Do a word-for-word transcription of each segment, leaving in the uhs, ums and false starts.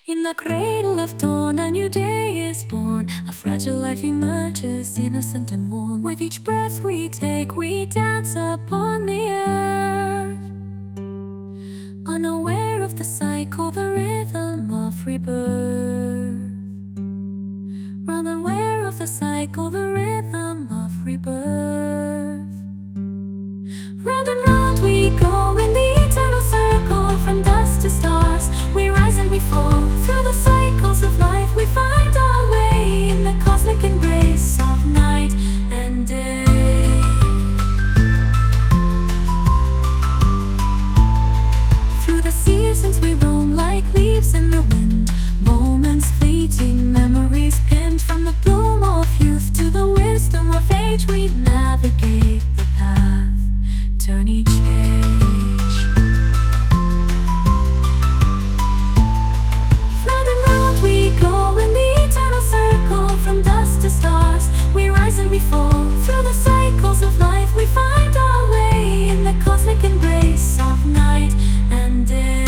In the cradle of dawn, a new day is born. A fragile life emerges, innocent and warm. With each breath we take, we dance upon the earth, unaware of the cycle, the rhythm of rebirth. Unaware of the cycle, the rhythm of rebirth. Round and round we go in the eternal circle. From dust to stars, we rise and we fall. Through the cycles of life we find our way, in the cosmic embrace of night and day. Through the seasons we roam like leaves in the wind. Moments fleeting, memories pinned. From the bloom of youth to the wisdom of age, we navigate the path, turn each page. Round and round we go in the eternal circle. From dust to stars, we rise and we fall. Through the cycles of life we find our way, in the cosmic embrace of night and day.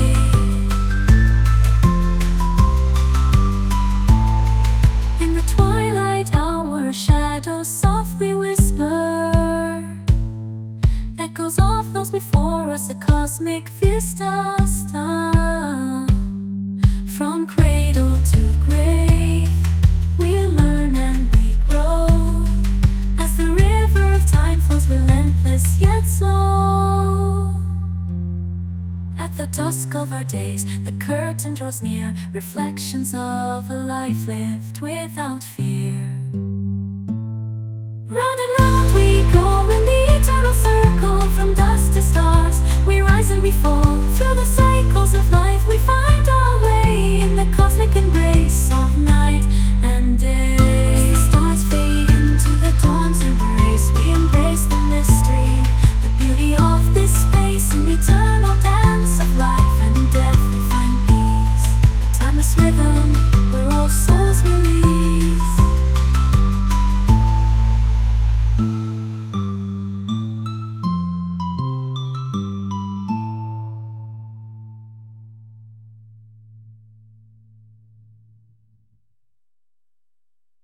In the twilight our shadows softly whisper, echoes of those before us, a cosmic vista star. From cradle to grave, we learn and we grow, as the river of time flows relentless yet slow. At the dusk of our days, the curtain draws near, reflections of a life lived without fear. Round and round we go in the eternal circle. From dust to stars, we rise and we fall. Through the cycles of life